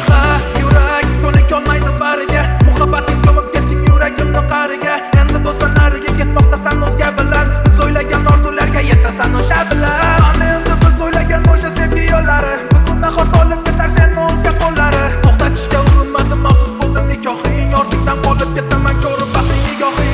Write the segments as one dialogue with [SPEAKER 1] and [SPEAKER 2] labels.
[SPEAKER 1] Ha, yurak ko'nikolmaydi bariga, muhabbating ko'mib ketding yuragimni qariga. Endi bo'lsa nariga ketmoqdasan o'zga bilan, biz o'ylagan orzularga yetasan o'sha bilan. Ana endi biz o'ylagan o'sha sevgi yo'llari bugun nahot olib ketar seni o'zga qo'llari. To'xtatishga urinmadim, afsus bo'ldim nikohing, ortingdan qolib ketaman ko'rib baxtli nigohing.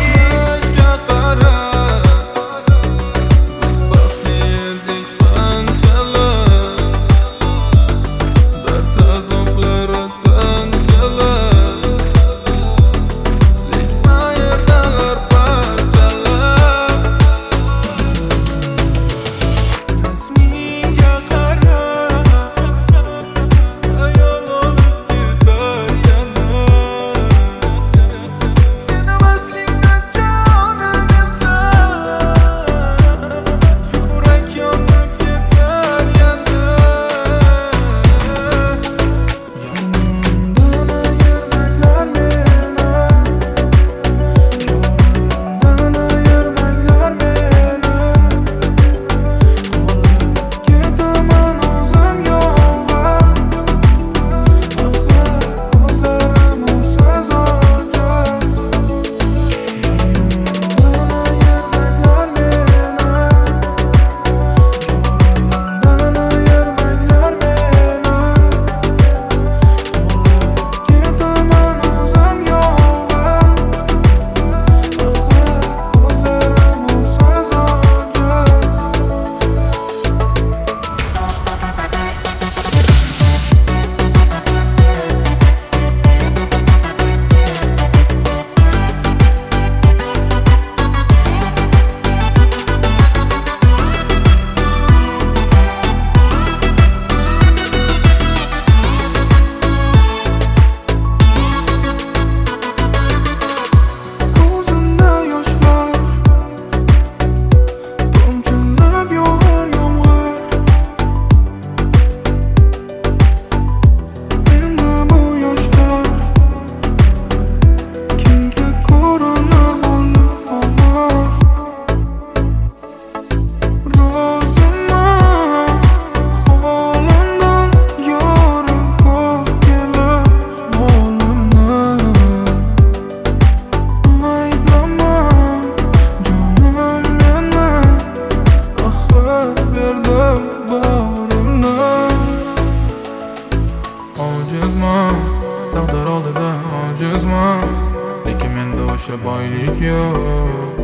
[SPEAKER 2] Taqdir oldida ojizman, lekin menda o'sha boylik yo'q.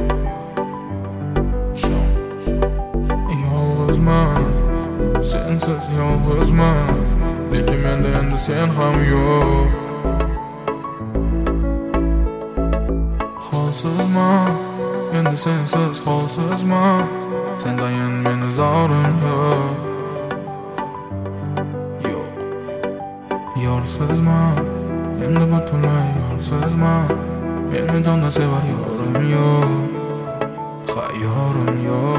[SPEAKER 2] Yolg'izman, sensiz yolg'izman, lekin menda endi sen ham yo'q. Holsizman, endi sensiz holsizman, sendayin meni zorim yo'q. Yorsizman, endi butunlay yorsizman, meni jonda sevar yorim yo'q. Ha, yorim yo'q.